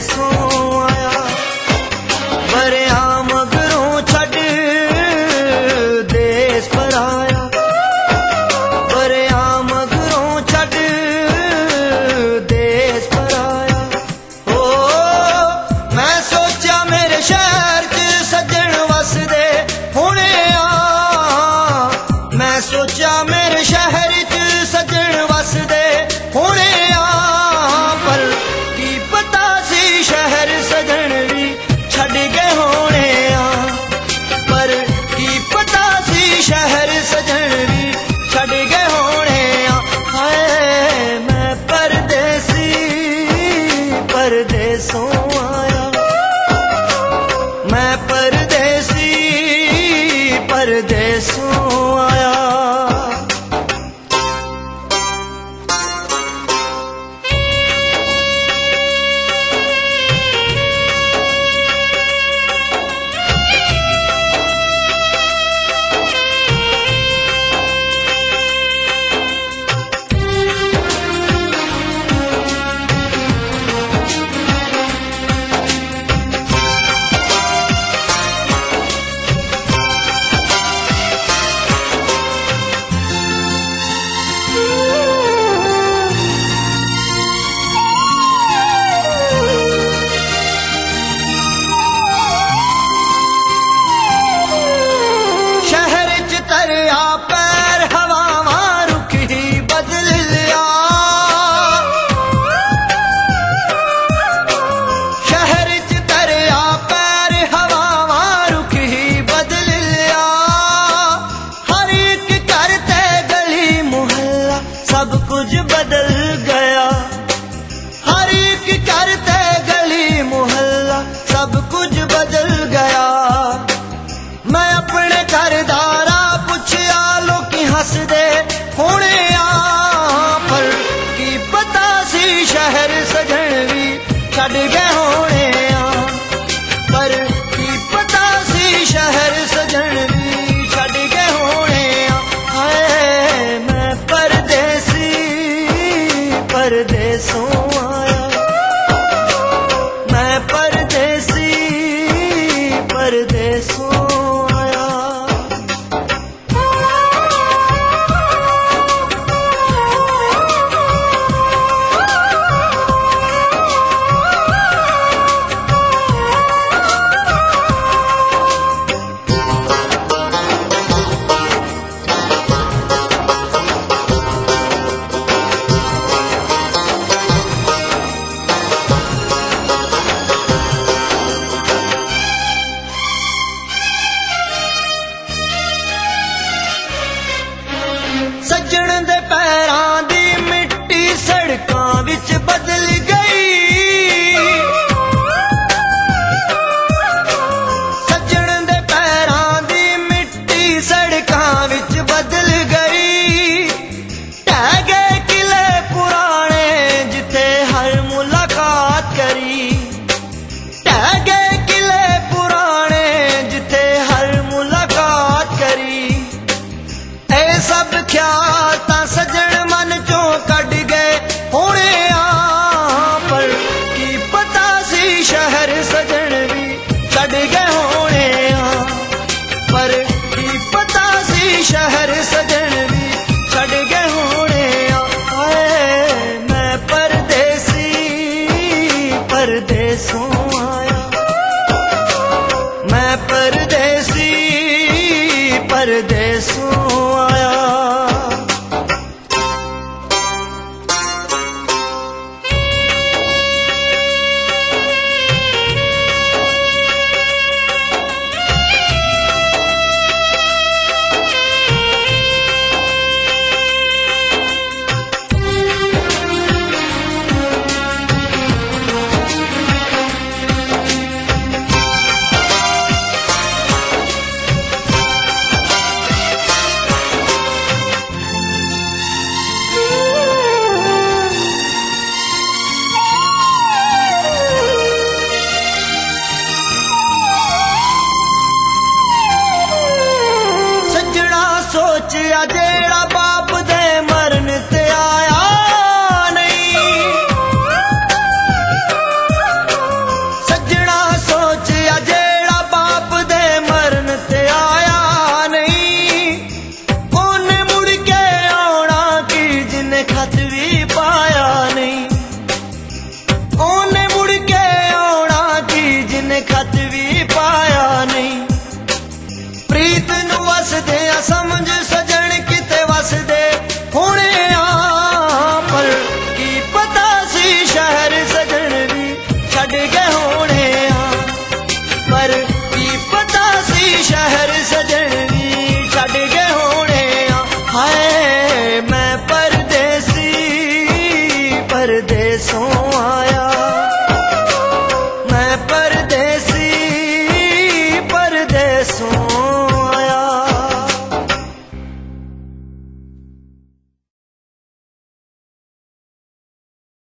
परदेसों आया। बरिया मगरों छड़ देश पर आया, बरिया मगरों छड़ देश पर आया। ओ मैं सोचा मेरे शहर च सज्जन वसदे होने आ, मैं सोचा मेरे शहर च सज्जन वसदे होने आ, पर की पता सी शहर सजन भी छड़ गए होने आ, पर की पता सी शहर सजन भी छड़ गए होने आ। हाय मैं परदेसी परदेसों आया, मैं परदेसी परदेसों आया। सब कुछ बदल गया, हर एक करते गली मोहल्ला सब कुछ बदल गया। मैं अपने घरदारा पुछया लोकी हसदे होने आ, पर की पता सी शहर सजन भी छड़ गए होने आ, पर की पता सी शहर सजन भी छड़ गए होने आ। हाय मैं परदेसी परदेसों आया, मैं परदेसी परदेसों आया। सज्जन दे पैरां दी मिट्टी सड़कां विच बदल गई, सज्जन दे पैरां दी मिट्टी सड़कां विच बदल गई। ढह गए किले पुराने जिथे हर मुलाकात करी, ढह गए किले पुराने जिथे हर मुलाकात करी। ए सब ख्याल तां सजन मन चों कढ गए होने आ, पर की पता सी शहर सजन भी छड़ गए होने आ, पर की पता सी शहर सजन भी छड़ गए होने आ। हाय मैं परदेसी परदेसों आया, मैं परदेसी परदेसों आया। सोच अजे